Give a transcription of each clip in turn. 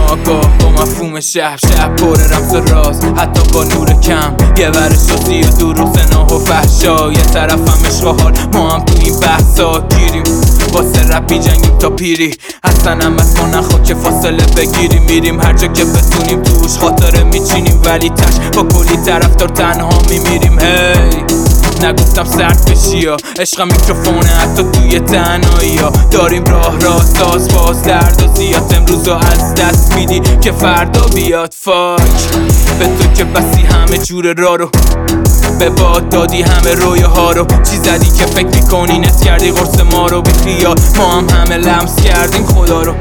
آگاه با مفهوم شب پر رمز و راز، حتی با نور کم یه ور شدی و دروغ زنا و فحشا. یه طرفم عشق و حال، ما هم تو این بحثا گیریم، واسه رپ می‌جنگیم تا پیری. اصلا هم از ما نخواد که فاصله بگیریم، میریم هر جا که بتونیم توش خاطره میچینیم، ولی تش با کلی طرفدار تنها میمیریم. هی نگفتم سرد بشی یا عشق میکروفونه حتی توی تنهایی ها. داریم راه ساز باز درد و زیاد، امروز از دست میدی که فردا بیاد. فاک به تو که بسی همه جور را رو، به باد دادی همه رویاها رو. چی زدی که فکر میکنی نت کردی قرص ما رو؟ بی خیال ما هم همه لمس کردیم خدا رو،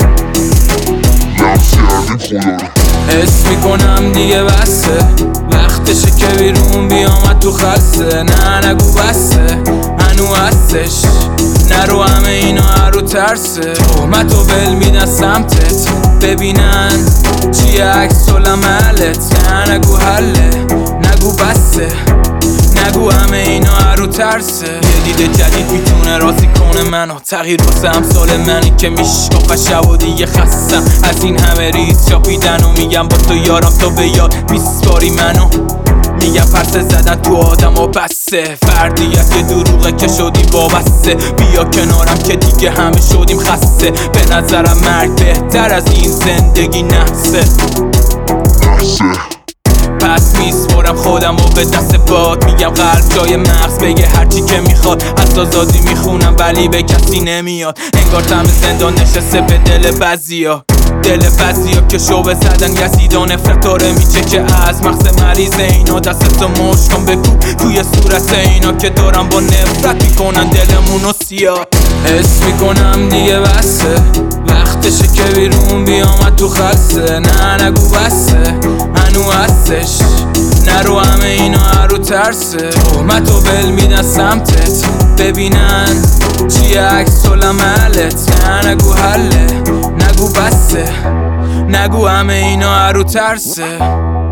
حس میکنم دیگه بسه، وقتشه که بیرون بیامد تو خسته. نه نگو بسه هنو هستش، نرو همه اینا هرو ترسه. تهمتو ول میدن سمتت ببینن چی عکس العملت. نه نگو حله نگو بسه، نگو همه اینا هرو ترسه. یه دید جدید میتونه راضی کنه منو، تغییر واسه امثال منی که میشکافه شب و دیگه خستم از این همه ریز چاپیدن و میگم با تو یارم تو به یاد میسپاری منو. میگم پرسه زدن تو آدم و بسه، فردیت یه دروغه که شدی وابسته. بیا کنارم که دیگه همه شدیم خسته، به نظرم مرگ بهتر از این زندگی نحسه. پس میسپرم خودم و به دست باد، میگم قلب جای مغز بگه هرچی که میخواد. از آزادی میخونم ولی به کسی نمیاد، انگار تم زندان نشسته به دل بعضیا. دل بعضیا که شعبه زدن یزیدا نفرت داره میچه که از مغز مریض اینا. دستتو مشت کن بکوب توی صورت اینا که دارم با نفرت میکنن دلمونو سیاه. حس میکنم دیگه بسه، وقتشه که بیرون بیامد تو خسته. نه نگو بسه هنو هستش، نرو همه اینا هرو ترسه. تهمتو ول میدن سمتت ببینن چی عکس العملت. نه نگو حله نگو بسه، نگو همه اینا هرو ترسه.